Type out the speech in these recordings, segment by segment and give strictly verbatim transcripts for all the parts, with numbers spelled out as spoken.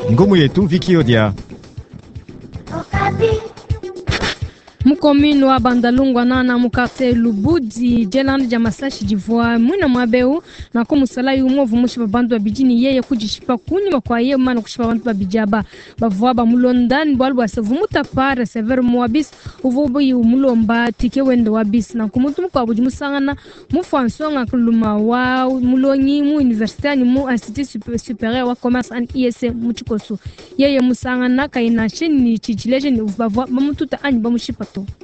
Ngumu yetu Viki Odia. Mukomino wa Bandalungwa nana mukate Lubudi jelani jamasashi jivwa mwina mwabeu na ko musala yumovu mushiba bantu babijini yeye kujishipa kuni makwa yeye mana kushipa bantu babijaba bavwa ba mulondani bwalwa asavumuta para sever mwabis uvubu yu mulomba tike wende wabis na kumutu mukwa bujimusangana mufansonga kuluma wa mulonyi mu university mu institut supérieur wa commerce and I S muchikosu yeye musangana kaina shini chichileje ni bavwa bamututa anyi bamushipa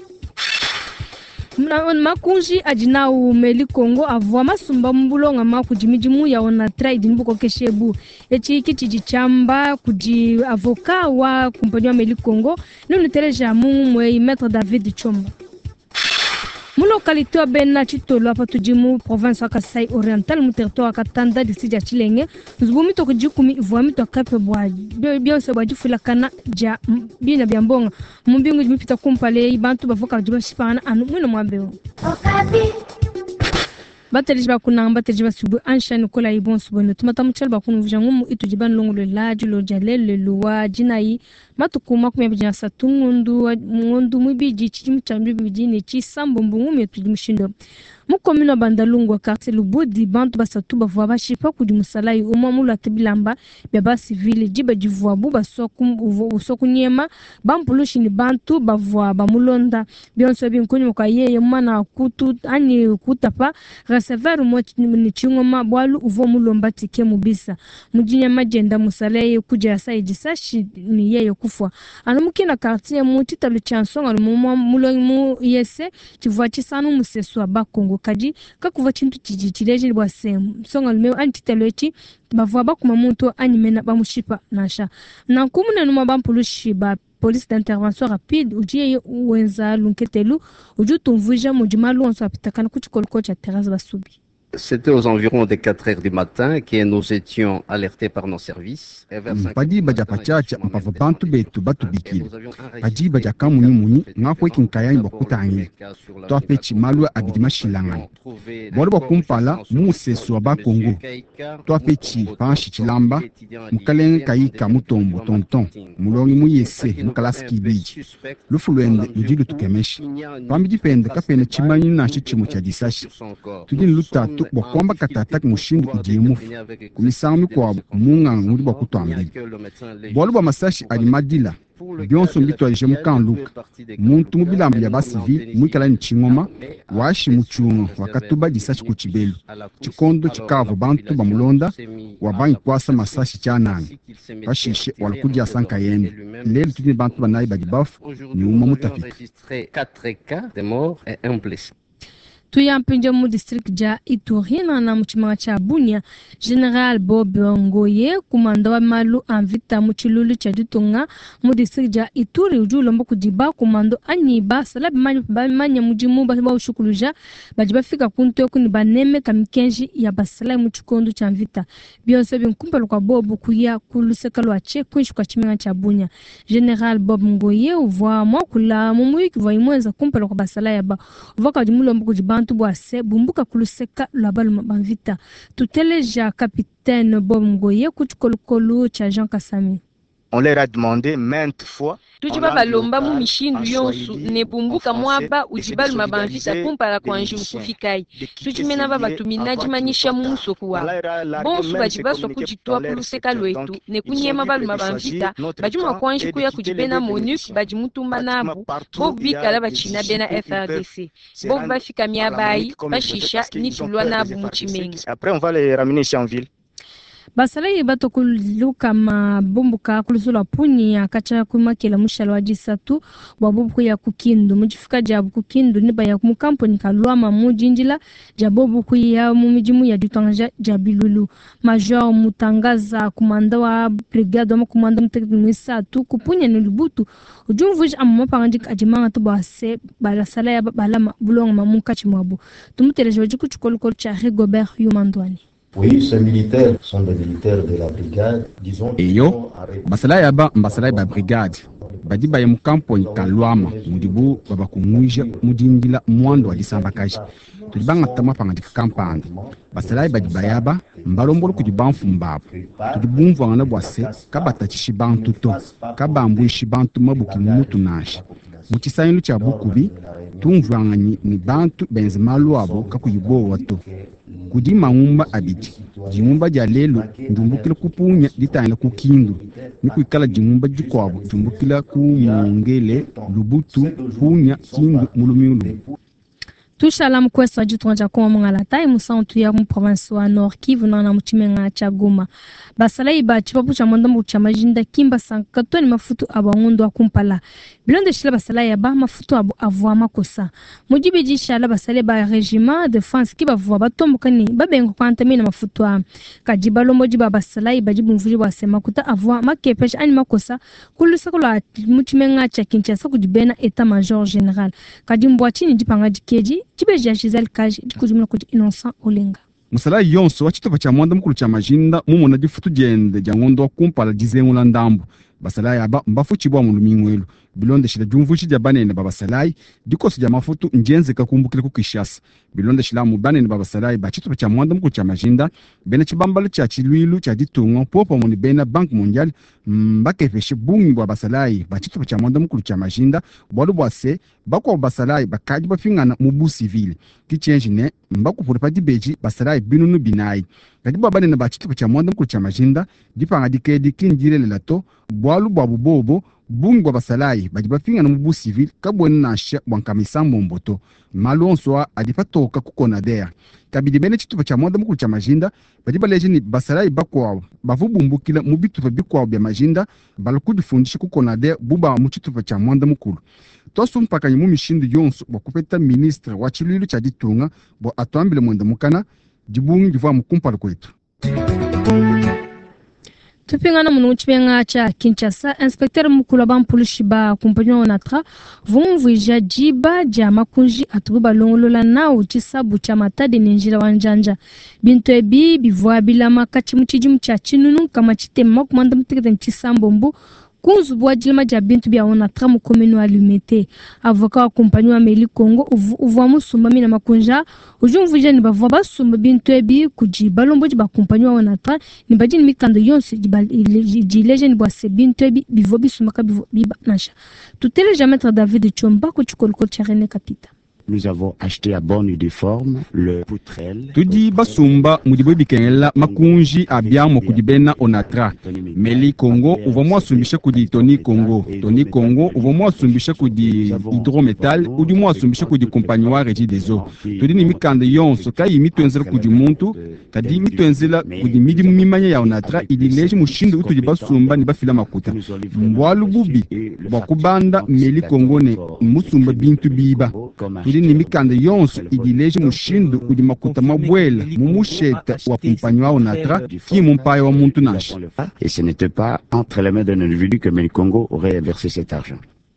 Mna makunji ajina umeli Kongo avwa masumba mbulonga makujimijimu ya ona trade mbuko keshebu echi kichiji chamba kuji avoka wa kumpanya wa meli Kongo nunu tereja mungu mwe maître David Chomba mu localité wa Bena Chitolo hapa tujimu province wa Kasai Oriental mu territoire wa Katanda district ya Chilenge nzubumi to kujikumi ivwa mito kape bwa bio se bwa jifula kana ja bina byambonga mu mbingu jimipita kumpale ibantu bavoka jiba shipana anu mwino mwambeo Bateli ba kuna bateli ba subu anshani kola ibon subono tumata muchal ba kunu vujangumu itu jiban longo le laji lo jalele luwa jinai matukuma kumya bijina satungundu ngundu mubiji chimu chambi bijini chi sambombu ngumye tujimushindo Mukomino Bandalungwa quartier Lubudi bantu basatu bavwa bashipa kudi musalayi umamulu atibilamba beba civile jiba jivwa buba soku soku nyema bampulushi ni bantu bavwa bamulonda bionso binkuni muka yeye mana kutu ani kutapa recevoir mo ni chingoma bwalu uvo mulomba tike mubisa mujinya majenda musalayi kuja saidi sashi ni yeye kufwa anumukina quartier mutita lu chansonga mu mulonyi mu yese chivwa chisanu museswa bakongo kaji kakuva chintu chijichileje bwa semu songa lumeo antitalochi bavwa bakuma muntu animena bamushipa nasha na kumuna numa bampulushi ba police d'intervention rapide ujiye uwenza lunketelu ujutumvuja mujimalu onso apitakana kuchikolko cha terrasse basubi. C'était aux environs de quatre heures du matin que nous étions alertés par nos services. Padi baja pachacha mpavo bantu betu batu bikili. Padi baja kamuni muni ngafwe kinkaya mbokutangi. Toa pechi malu abidima shilangani. Bwalo kumpala musesu wa Kongo. Toa pechi panshi chilamba mukalen kayika mutombo tonton. Mulongi muyese mukalaski biji. Lufuluende ujilu tukemeshi. Pambiji pende kapene chimanyi na shichimu cha disashi. Tudini luta bokwamba katatak mushindu kujimu kumisangu kwa munga ngudi bakutwambi bolo ba masashi alimadila bionso mbito ajemu kan look muntu mubilambu ya basivili mwikala ni chingoma washi muchunga wakatuba disashi kuchibelu chikondo chikavo bantu bamulonda wabanyi kwasa masashi chanani bashishe walakujia sanka yende lelo tudini bantu banayi badibafu ni uma mutafika quatre cas de mort et un blessé. Tuyampinja mu district ja Iturina na mchimanga cha Bunia General Bob Ngoye kumanda wa malu anvita muchilulu cha Dutunga mu district ja Ituri ujulombo kujiba kumando anyiba salabi manyu manya mujimu ba ushukuluja bajiba fika kunto kuni baneme kamikenji ya basala muchikondo cha anvita bionse binkumpelo kwa Bob kuya kulusekalo ache kunshi kwa chimenga cha Bunia General Bob Ngoye uvwa mwakula mumuiki vwa imwenza kumpelo kwa basala ya ba uvaka jimulombo kujiba Bwase bumbuka kuluseka labalu mabavita tuteleja capitaine Bob Ngoye kuchikolukolu cha Jean Kasami. On leur a demandé maintes fois tujiba balomba mu mishindu yonsu ne bumbuka mwaba ujibalu mabavita kumpala kwa nji ukufikai tujimena baba tuminaji manisha mu musokuwa bonsu bajiba so kujitwa kuluseka lwetu ne kunyema balu mabavita bajuma kwa nji kuya kujibena MONUC bajimutumba nabu bo bikala bachina bena F R D C bo bafika miabai bashisha ni tulwa nabu muchimengi. Après on va les ramener ici en ville. Basalayi batokuluka mabumbuka kulusula puni akacha kumakela mushala wajisatu wabubu ya kukindu mujifika jabu kukindu niba ya mukampuni kalwa mamujinjila jabobu kuya mumijimu ya Dutanga jabilulu Major Mutangaza kumanda wa brigade wa kumanda mteknisatu kupunya nulubutu ujumvuj amma pangandik ajimanga tubase balasala balama bulonga mamunka chimwabu tumuteleje wajiku chukolukol cha Rigobert Yumandwani. Oui, ces militaires sont des militaires de la brigade, disons. Eyo, basala yaba mbasala ba brigade. badi baye mukampo ni kalwama mudibu baba kumwija mudindila mwando wa disamba kaji tulibanga tama panga dikampanda basalai badi bayaba mbalombolo kudibanfu mbabo tudibumvu ngana bwase kabata chishibantu to kabambu ishibantu mabuki mutu nashi muchisanyilu cha bukubi tumvwanganyi ni bantu benzi malu abo kakuyibo wato kudi maumba abiti jimumba ja lelo ndumbukila kupunya ditanyla kukindu nikuikala jimumba jikwabo ndumbukila ku mongele lubutu punya kindu mulumiulu tushala mkwesa jitonja kwa mngala tai musantu ya mu province wa Nord Kivu na mutimenga cha Goma basalai ba chipapu cha mondambu cha majinda kimba sankatoni mafutu abangondo akumpala bilonde shila basalai ya ba mafutu abu avwa makosa mujibe jishala basalai ba regiment de France ki bavwa batombukani babengo kwantamina mafutu a kajibalo moji ba basalai bajibu mvuji wa sema kuta avwa makepesha ani makosa kulusa kula mutimenga cha Kinshasa kujibena eta major general kadimbo chini jipanga jikeji kibeja Giselle Kaji dikuzumuna kuti Innocent Olenga musala yonso wachitopa cha mwanda mukulu cha majinda mumona difutu jende jangondo kumpala dizengula ndambu basalai aba mbafu chibwa mulumingwelu bilonde shila jumvushi ja banene babasalai dikoso ja mafutu njenze kakumbukile ku Kinshasa bilonde shila mu banene babasalai bachitopa cha mwanda mukulu cha majinda bena chibambalo cha chilwilu cha ditungo popo moni bena Bank Mondial mbakefeshe bungi bwa basalai bachitopa cha mwanda mukulu cha majinda bwalu bwase bakwa basalai bakaji bafingana mubu civil kichenji ne mbakupura padi beji basalai binunu binai kadi bwa banene bachitopa cha mwanda mukulu cha majinda dipanga dikedi kinjirele lato bwalu bwa bubobo bungi bwa basalai baji bafingana mubu civil kabweni nasha bwankamisa mboto malonso adipatoka kukonadea kabidi bene chitupa cha mwanda mukulu cha majinda baji baleje ni basalai bakwa bavubumbukila mubitupa bikwa bya majinda balukudifundisha kukonadea buba mu chitupa cha mwanda mukulu tosu mpaka yimu mishindu yonso bakupeta ministre wa chilwilu cha ditunga bo atwambile mwenda mukana dibungi divwa mukumpala kwetu tupingana munu chipenga cha Kinshasa inspecteur mukulu ba police ba compagnon natra vumvija jiba ja makunji atuba longolola nao chisabu cha matade ninjira wanjanja bintu ebi bivwa bilama kati muchiji mchachi nunu kama chitema kumanda mtikete chisambombo kunzu bwa jilma ja bintu bia ona tramu komenu alimete avoka wa compagnon Ameli Congo uvwa musumba mina makunja ujumvuje ni bavwa basumba bintu ebi kujiba lombo jiba compagnon ona tra ni bajini mikando yonse jileje ni bwa se bintu ebi bivo bisumba ka bivo biba nasha tutele jametre David Chomba ko chikolko charene kapita. Nous avons acheté à bonne uniforme le poutrelle. Tudi basumba mudibo bikengela makunji abiamo kudibena onatra. Meli Congo uvomwa sumbisha kudi Tony Congo. Tony Congo uvomwa sumbisha kudi hydrometal udi mwa sumbisha kudi compagnie Régie des eaux. Tudi ni mikande yonso kai mitwenzela kudi muntu kadi mitwenzela kudi midi mimanya ya onatra idileje mushindo utu basumba ni bafila makuta. Mbwalu bubi bakubanda Meli Congo ne musumba bintu biba. Ni mikande yonso idileje mushindu udi makuta mabwela mumusheta wa compagnie wa natra ki mumpaye wa muntu nashi. Et ce n'était pas entre les mains d'un individu que Meli Congo aurait versé cet argent.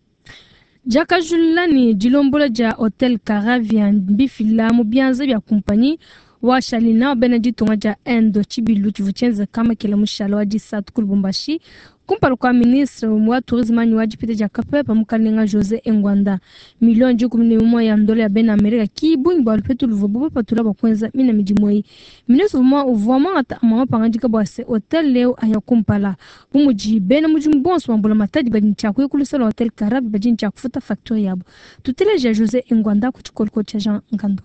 Jaka julani jilombola ja Hotel Caravia bifila mubianza bya compagnie wa Shalina Benedict Ngaja Endo Chibilu chivuchenza kama kila mushala wa jisatu kulubumbashi kumpala kwa ministre wa tourisme ni wajipite jakape pamukalinga Jose Engwanda milioni jukumi mwa ya dola ya bena Amerika kibungi bwa lupetu luvubu patula bakwenza mina mijimoi ministre mwa uvoma ata mwa pangandika bwase hotel leo aya kumpala bumuji bena mujimbonso wambula matadi badincha kuyikulisa hotel Karabi badincha kufuta factory yabo tuteleje Jose Engwanda kuchikolko cha Jean Ngando.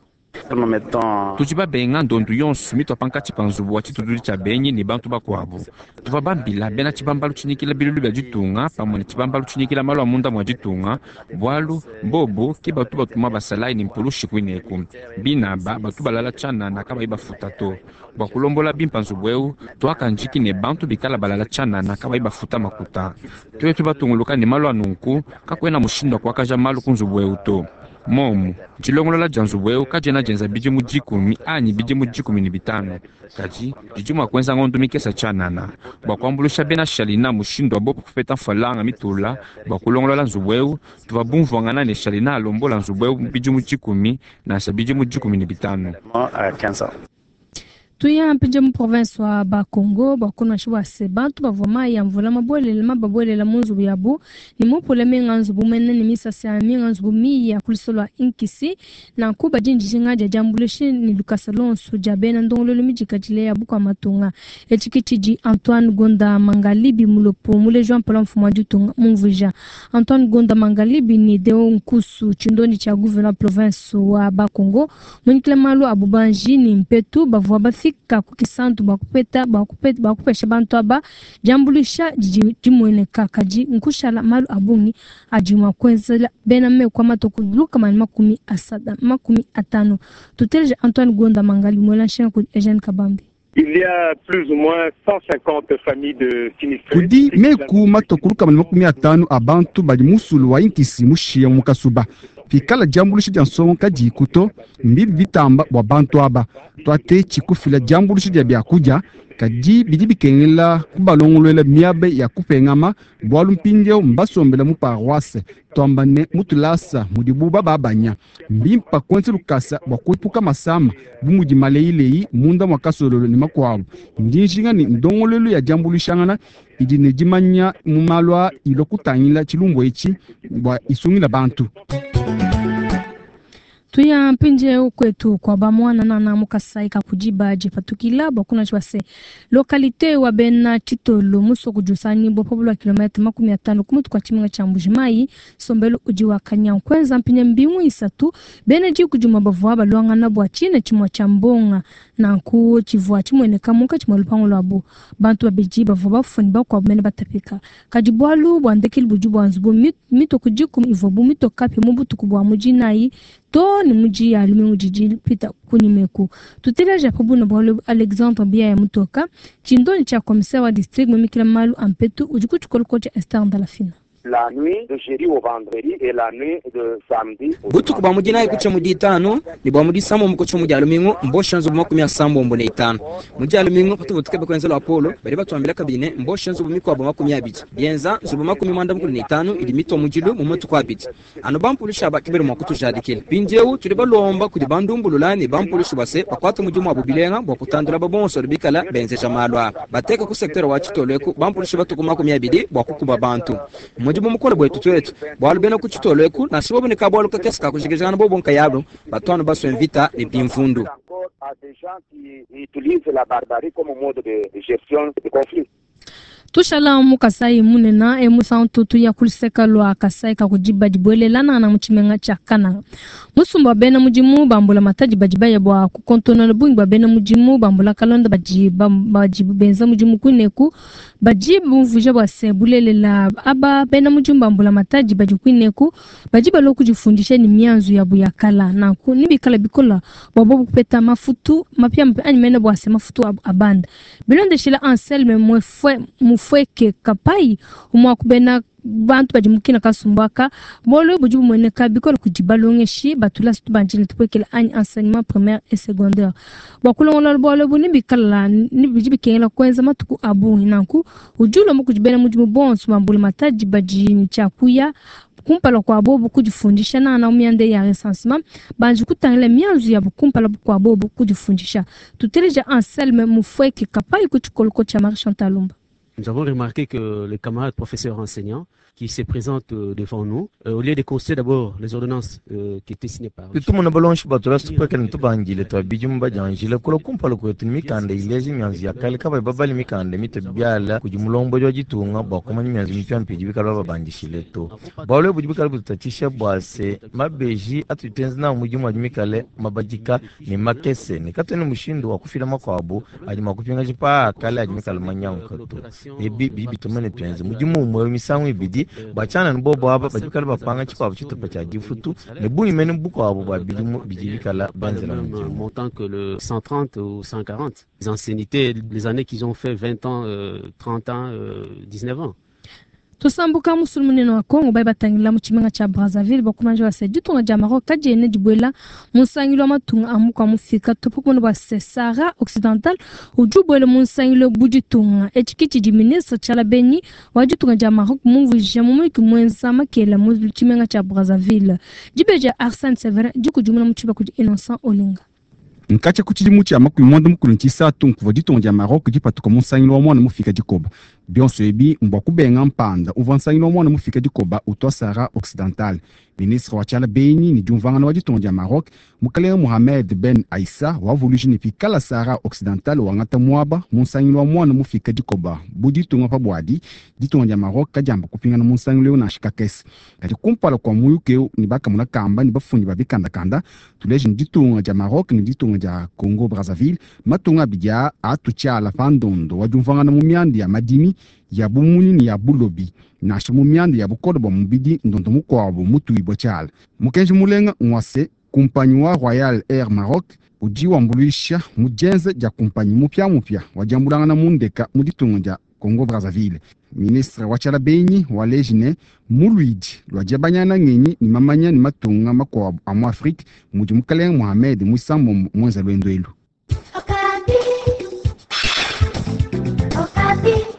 Tuchiba benga ndondu yonsu mito pankati panzubu wati tuduri cha benye ni bantu bakwabo. Tuva bambila bena chibambalu chinikila bilulu bya jitunga pamone chibambalu chinikila malu amunda mwa jitunga bwalu bobo kiba tuba tuma basalai ni mpulushi kwineku binaba batuba lala chana na kaba iba futato bakulombola bimpanzubu weu tuaka njiki ne bantu bikala balala chana na kaba iba futa makuta tuwe tuba tunguluka ni malu anunku kakwena mushindo kwa kaja malu kunzubu weu to momu chilongolola janzu weu kajena jenza biji mujikumi anyi biji mujikumi ni bitano kaji biji mwakwenza ngondu mikesa chanana bakwambulusha bena Shalina mushindo bopo kufeta falanga mitula bakulongolola nzuweu tuva bumvwangana ne Shalina alombola nzuweu biji mujikumi na sa biji mujikumi ni bitano tuya mpinje mu province wa Bakongo bakuna shwa se bantu bavoma ya mvula mabole le mabole la munzu yabu ni mu poleme nganzu bumene ni misa sa mi nganzu bumi ya kulisolo inkisi na kuba jinji jinga ja jambuleshi ni lukasalon su jabena ndongolo le mijika jile ya buka matunga echikitiji Antoine Gonda Mangalibi mulopo mule Jean Paul Mfuma Jutunga mumvuja Antoine Gonda Mangalibi ni deo nkusu chindoni cha gouverneur province wa Bakongo mwenikile malu abubanji ni mpetu bavwa bafika kukisantu bakupeta bakupeta bakupesha bantu aba jambulisha jimwene kakaji nkushala malu abuni ajuma kwenzela bena me kwa matoko luka mani makumi asada makumi atano tuteleje Antoine Gonda Mangalibi mwela nshenga ku Eugène Kabambi. Il y a plus ou moins cent cinquante familles de sinistrés. Kudi meku matokuluka mani makumi atano abantu bali musulu wa inkisi mushia mukasuba. Fikala jambulishi jansongo kaji kuto mbili vitamba wa bantu aba. Tuate chikufila jambulishi dia biakuja kaji bidibi kengela kubalongolwela miabe ya kupengama bwalu mpinjeo mbasombela mu paroisse tombane mutulasa mudibuba babanya mbimpa kwenzi lukasa wakuipuka masama bumuji maleilei munda mwakasololo ni makwabo ndinjinga ni ndongolelo ya jambulishangana idine jimanya mumalwa ilokutanyila chilumbo echi bwa isungila bantu. Tuya mpinje ukwetu kwa bamwana na na mukasaika kujiba jepatukila bakuna chwase lokalite wa bena Chitolo muso kujusani bo pobolo kilometre makumi atano kumutu kwa chimunga cha Mbujimai sombelo ujiwa Kanyankwenza mpinye mbingu isatu bena ji kujuma bavwa balwanga na bwa chine chimwa cha Mbonga na ku chivwa chimwene kamuka chimwa lupango lwabo bantu babiji bavwa bafuni bakwa bene batapika kajibwalu bwandekili bujubu wanzubu mito kujiku ivobu mito kapi mubutu kubwa mujinai to ni muji ya lume mujiji pita kunimeku tuteleja pabuna bwalo Alexandre Bia ya mutoka chindoni cha commissaire wa district mwemikila malu ampetu ujuku chukolokocha Esther Ndalafina. La nuit de jeudi au vendredi et la nuit de samedi butu kuba mujina ikucha mudi tano ni bwa mudi samo mukocho mudi alumingo mboshanzo makumi asambo mbone itano mudi alumingo patu butuke kwenzelo Apollo bari batwambira kabine mboshanzo bumiko abo makumi abiri bienza zubu makumi mwanda mukuri itano ili mito mujilu mu mutu kwa biti ano bampulisha bakibere makutu jadikile pinjeu tuli balomba kudi bandumbululani bampulisha base bakwata mujumu abubilenga bwa kutandula babonso bikala benze jamalwa bateka ku secteur wa Chitoleko bampulisha batuku makumi abiri bwa kukuba bantu mujibu mukole bwetu twetu bwalu bena ku Chitoleko na sibo bone kabwalu kakeska kushigejana bo bonka yabo batwana baso invita les bienvenus à des gens qui utilisent la barbarie comme mode de gestion de conflit. Tushala mukasai munena e musantu tuya kuliseka lwa kasai ka kujiba jibwele lana na mchimenga chakana musumba bena mujimu bambula mataji bajibaye bwa kukontona na bungi bena mujimu bambula kalonda bajiba bajibu benza mujimu kuneku bajibu vuja bwa sebulele la aba bena mujimu bambula mataji bajukuneku bajiba lo kujifundisha ni mianzu ya buyakala na ku nibikala bikola babo kupeta mafutu mapya mpe mena bwa se mafutu abanda bilonde shila Anselme mwefwe fweke kapai umwa kubena bantu bajimukina kasumbaka bolo bujubu mwene kabikolo kujibalongeshi batula stubanjile tupekela ani enseignement primaire et secondaire bakulongola bolo bunibikala nibijibikela kwenza matuku abu nanku ujulo mukujibena mujimu bonsu mambule mataji bajini chakuya kumpala kwa bobo kujifundisha na na umyande ya recensement banji kutangile mianzu ya kumpala kwa bobo kujifundisha tuteleja Anselme mufweke kapai kuchukoloko cha Marie Chantal Lumba. Nous avons remarqué que les camarades professeurs enseignants qui se présentent devant nous, euh, au lieu de constater d'abord les ordonnances euh, qui étaient signées par tout le monde balonche batura super kan to banjile to bijum ba janjile ko kumpalo ko tin mikande ilezi mianzi yakale ka ba babali mikande mitabyala kujumulombo joji tunga ba ko mianzi mipyan piji bikala ba banjishile to bawle buji bikala butatisha bwase mabeji atutenzna mujimu ajimikale mabajika ni makese ni katene mushindo wa kufira makwabo aji makupinga jipa kale ajimikala manyanko to ebi bibi tumene twenze mujimu mu misangu ibidi bachana nbo baba bajikala bapanga chipabo chitupa cha gifutu ne buni mene buko abo babidimu bijibikala banzela mujimu montant que le cent trente ou cent quarante les anciennités les années qu'ils ont fait vingt ans euh, trente ans euh, dix-neuf ans. Tusambuka musulmuni wa Kongo bai batangila muchimenga cha Brazzaville bakumanje wa sejitu na jamaro kajene jibwela musangilo matunga amuka mufika topukono wa Sahara Occidental ujubwele musangilo bujitunga echikiti jiminisa chala beni wajitunga jamaro kumuvija mumiki mwenza makela muchimenga cha Brazzaville jibeja Arsène Severin jikujumuna muchiba kuji Innocent Olinga. nkacha kuchidimu cha makumi mwanda mukulu nchisa tunkuva ditonga ya Maroc dipatuka munsangilo wa mwana mufika dikoba bionso ebi mbwa kubenga mpanda uva nsangilo wa mwana mufika dikoba utwa Sahara Occidental. Ministre wa chala Beni ni jumvangana wa ditonga ya Maroc Mukale Mohamed Ben Aissa wa voluji ni pikala Sahara Occidental wangata muaba munsangilo wa mwana mufika dikoba budi tunga pa bwadi ditonga ya Maroc kajamba kupingana munsangilo na shikakesi kati kumpala kwa muyuke ni baka muna kamba ni bafundi babikanda kanda tuleji ni ditonga ya Maroc ni ditonga ya Congo Brazzaville matunga bidya atuchala pandondo wa jumvangana mumiandi ya madini ya bumuni ni ya bulobi na shimumiandi ya bukodo ba mubidi ndondo mukwabo mutu ibochala mukenji mulenga nwase kumpanyi wa Royal Air Maroc ujiwa mbuluisha mujenze ja kumpanyi mupya mupya wajambulanga mundeka muditunga ja Congo Brazzaville. Ministre wa chala Beni wa lejine muluiji lwajabanyana ngenyi ni mamanya ni matunga makwabo amu Afrique muji mukalenga Mohamed Musambo mwenza lwendo elu. Okapi. Okapi.